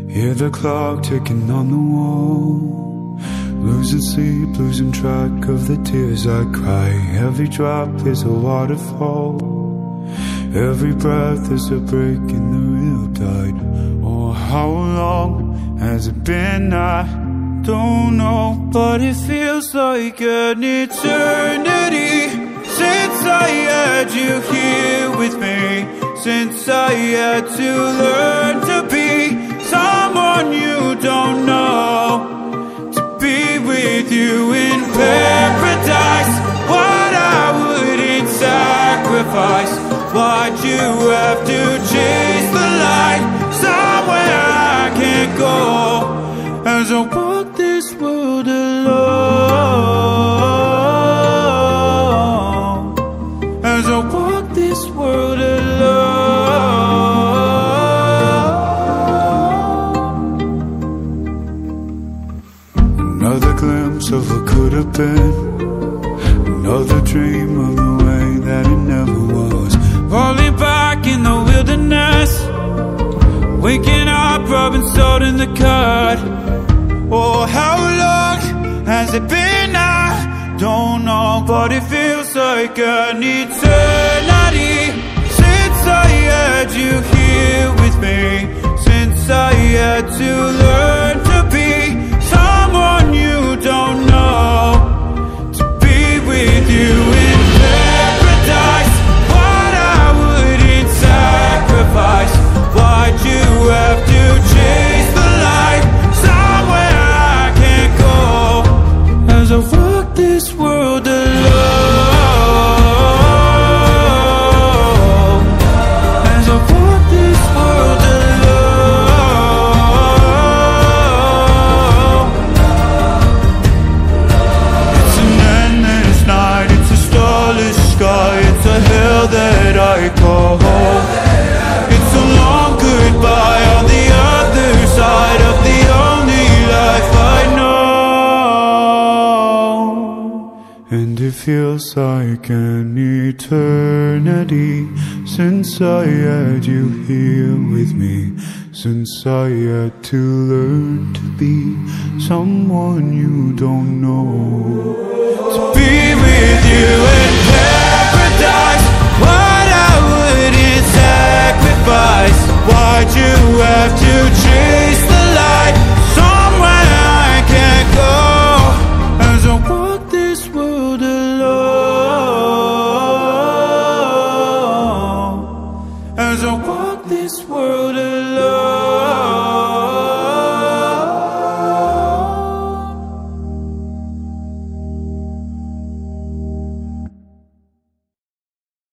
Hear the clock ticking on the wall, losing sleep, losing track of the tears I cry. Every drop is a waterfall, every breath is a break in the real tide. Oh, how long has it been? I don't know, but it feels like an eternity since I had you here with me, since I had to learn to be someone you don't know, to be with you in paradise. What I wouldn't sacrifice, why'd you have to chase the light somewhere I can't go, as I walk this world alone, as I walk this world alone. Another glimpse of what could have been, another dream of the way that it never was. Falling back in the wilderness, waking up, rubbing salt in the cut. Oh, how long has it been? I don't know, but it feels like an eternity since I had you here with me, since I had to learn to be someone you don't know, to be with you in paradise. What I wouldn't sacrifice, why'd you have to chase the light somewhere I can't go, as I walk this world alone, as I walk this world alone. It's an endless night, it's a starless sky, it's a hell that I call home. It's a long goodbye on the other side of the only life I know. And it feels like an eternity since I had you here with me, since I had to learn to be someone you don't know, to be with you in paradise. What I wouldn't sacrifice, why'd you have to